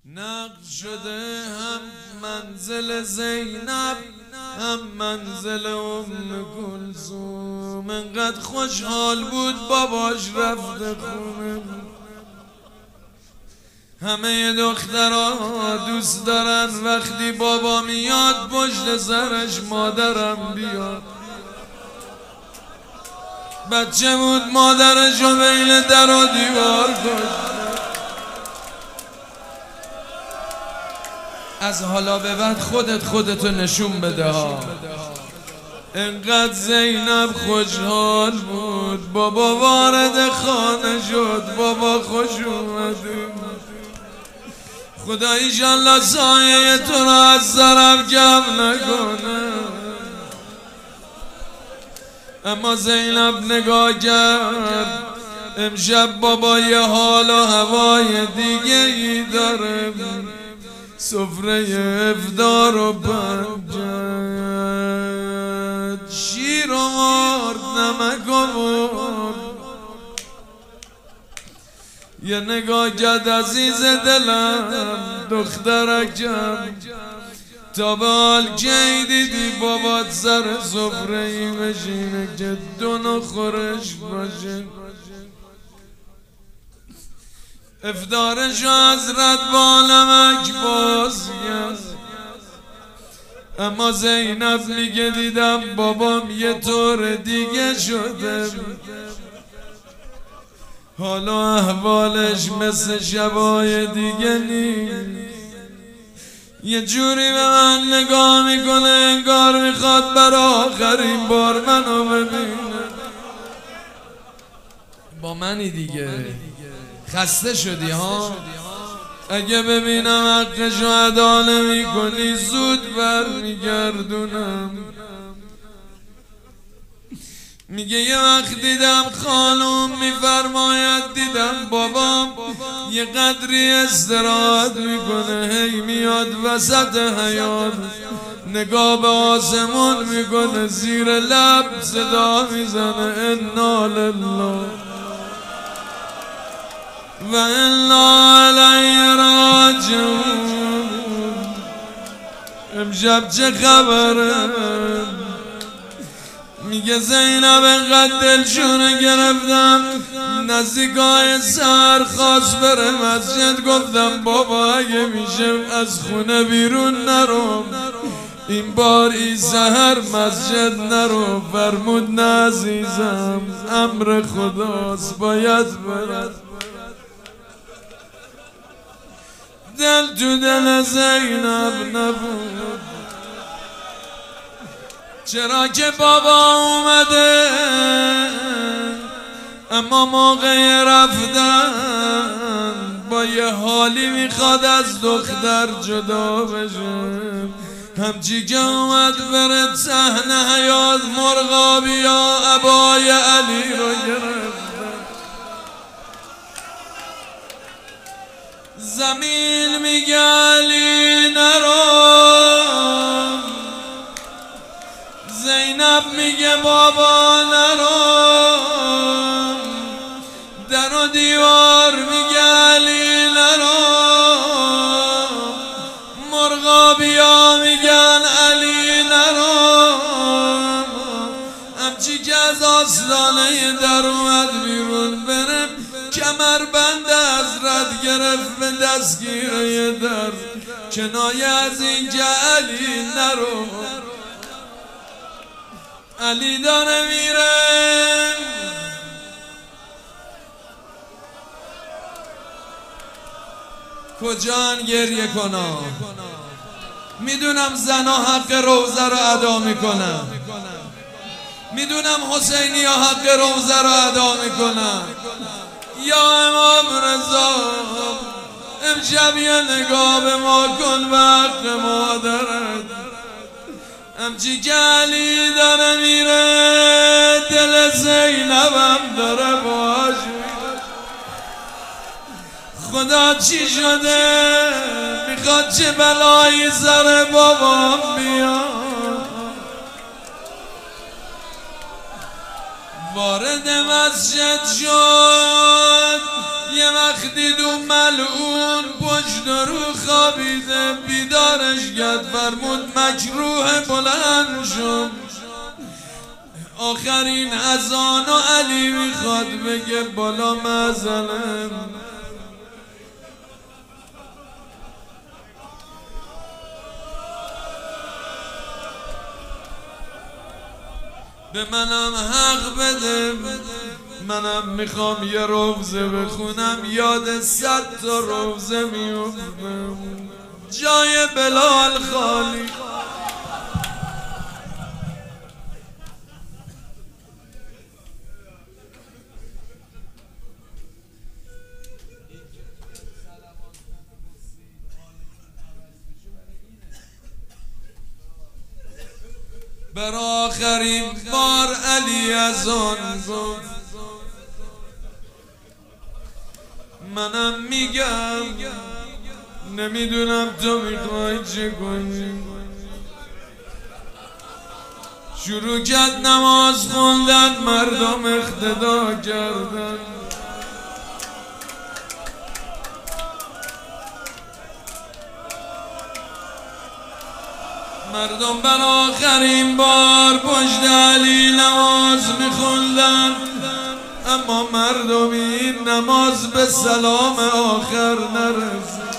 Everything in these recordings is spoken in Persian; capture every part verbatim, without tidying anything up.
نقد شده هم منزل زینب هم منزل ام کلثوم. انقدر خوشحال بود باباش رفته خونه. همه دخترها دوست دارن وقتی بابا میاد پشت سرش مادرم بیاد. بچه بود مادرشو بین در و دیوار کشت. از حالا به بعد خودت خودتو نشون بده ها. انقدر زینب خوشحال بود بابا وارد خانه شد. بابا خوش اومدی، خدا ایشالله سایه تو را از سرم کم نکنه. اما زینب نگاه کرد، امشب بابا یه حال و هوای دیگه ای داره. سفره افطار و بنجد، شیر و مرد نمک و مرد. یه نگاه کرد عزیز دلم دخترکم، تا به حال کی دیدی بابات سر سفره ای بشینه که دو نخورش باشه؟ افطارش حضرت با نمک باز کرد. اما زینب میگه دیدم بابام یه طور دیگه شده، حالا احوالش مثل شبای دیگه نیست. یه جوری به من نگاه میکنه انگار میخواد برای آخرین بار منو ببینه. با منی دیگه، خسته شدی ها؟ اگه ببینم حقشو ادا نمی کنی زود بر میگردونم. میگه یه وقت دیدم خانوم میفرماید دیدم بابام یه قدری استراحت میکنه، هی میاد وسط حیاط نگاه به آسمون میکنه، زیر لب صدا میزنه انا لله و انا الیه راجعون. امشب چه خبره؟ میگه زینب انقدر دلشونه گرفتم نزدیکای سر خواست بره مسجد. گفتم بابا اگه میشه از خونه بیرون نرو، این بار ای سحر مسجد نرو. فرمود نه عزیزم امر خداست باید برد. دل تو دل زینب نبود، چرا که بابا اومده اما موقع رفتن با یه حالی میخواد از دختر جدا بشه. همچی که اومد برد صحنه حیات مرغابی یا عبای علی رو گرفت. زمین میگه علی نرو، زینب میگه بابا نرو، در و دیوار میگه علی نرو، مرغابیا میگن علی نرو. همچی که از آستانه در اومد بیرون برم کمر بند حضرت گرفت به دستگیره در، کنایه از این که علی نرو. علی داره میره کجا گریه کنم؟ میدونم زنا حق روزه رو ادا میکنن، میدونم حسینی ها حق روزه رو ادا میکنن. یا امام رضا امشب یه نگاه به ما کن به حق مادرت. همچی که علی داره میره دل زینبم داره باش. خدا چی شده؟ میخواد چه بلایی سر بابام بیاد؟ وارد مسجد شد یه وقتی دو ملعون پشت رو خوابیده بیدارش کرد فرمود مجروح بلند شد. آخرین اذان و علی میخواد بگه بالا مزنم. به منم حق بده، منم میخوام یه روزه بخونم یاد صد تا روزه میفتم جای بلال خالی. بر آخرین بار علی از آن گفت منم میگم نمیدونم تو میخوای چه کنی. شروع کرد نماز خوندن، مردم اقتدا کردن. مردم بر آخرین بار پشت علی نماز میخوندن، اما مردم این نماز به سلام آخر نرسید.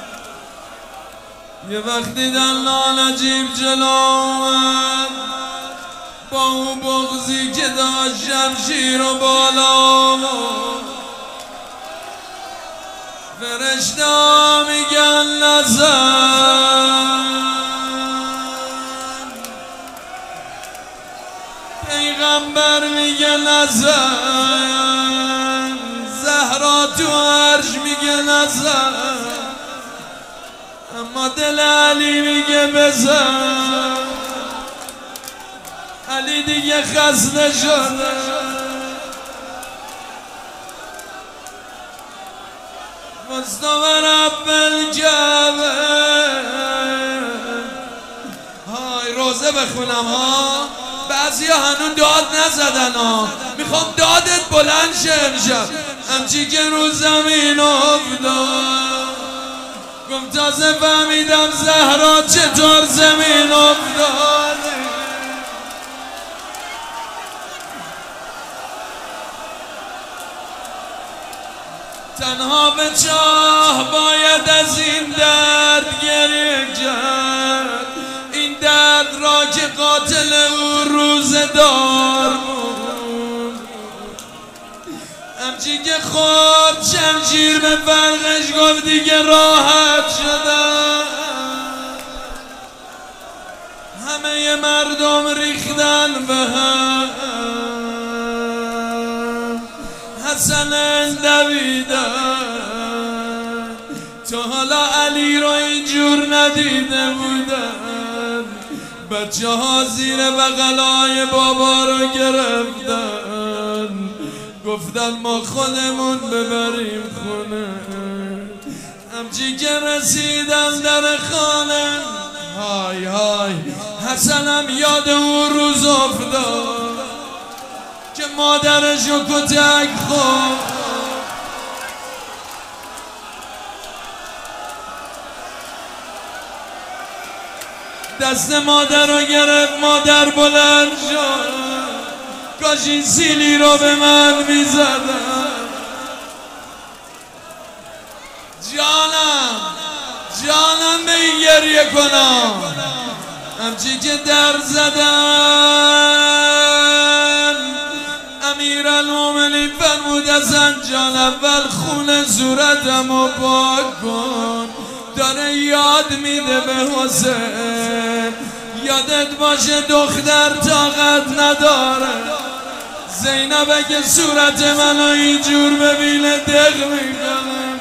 یه وقتی دلال عجیب جلو آمد با اون بغضی که داشت شمشیر و بالا فرشته میگن نزن، پیغمبر میگه نزن، زهرا تو عرش میگه نزن، اما دل علی میگه بزن. علی دیگه خسته شده، مصطفی رب الجبل. های روزه بخونم ها، بعضی ها هنون داد نزدن ها، میخوام دادت بلند شه امشب. همچی که رو زمین افتاد گفت تازه فهمیدم زهرا چطور زمین افتاد. تنها به چاه باید از این درد گریه کرد، این درد را که قاتل او روزدار بود. همچی که خود شمشیر به فرقش گفت دیگه راحت شدم. همه مردم ریختن به هم، حسن دویدن، تا حالا علی رو اینجور ندیده بودن. بچه ها زیر بغلای بابا رو گرفتن، گفتن ما خودمون ببریم خونه. همچی که رسیدن در خانه، های های حسنم یاد اون روز افتاد که مادرش رو کتک خورد. دست مادر رو گرفت، مادر بلند شد، کاش این سیلی رو به من میزدم. جانم جانم به این گریه کنم. همچی که در زدن امیرالمومنین فرمود حسن جان اول خون صورتمو پاک کن. داره یاد میده به حسین، یادت باشه دختر طاقت نداره. زینب اگه صورت منو اینجور ببینه دق میکنه.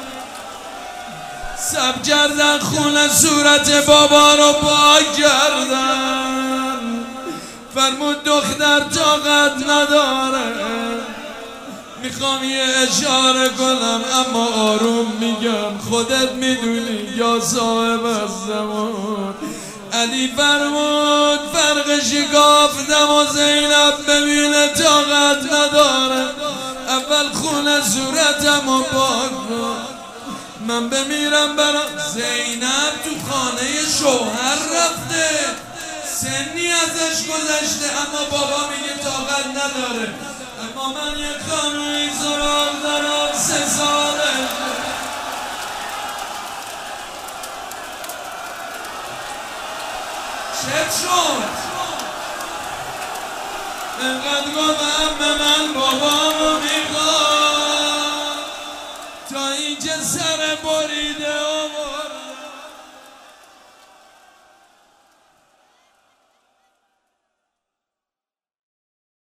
سب کردن خون صورت بابا رو پاک کردن. فرمود دختر طاقت نداره. میخوام یه اشاره کنم اما آروم میگم، خودت میدونی یا صاحب الزمان. علی فرمود فرق شکافتم و زینب ببینه طاقت نداره. اول اول خونه صورتم و پاک کن، من بمیرم برام. زینب تو خانه شوهر رفته، سنی ازش گذشته، اما بابا میگه طاقت نداره. اما من یک خانوی سراغ دارم، سه ساله. چه شد؟ اینقدر گفتم به من بابامو میخواد، تا اینکه سر بریده آورد.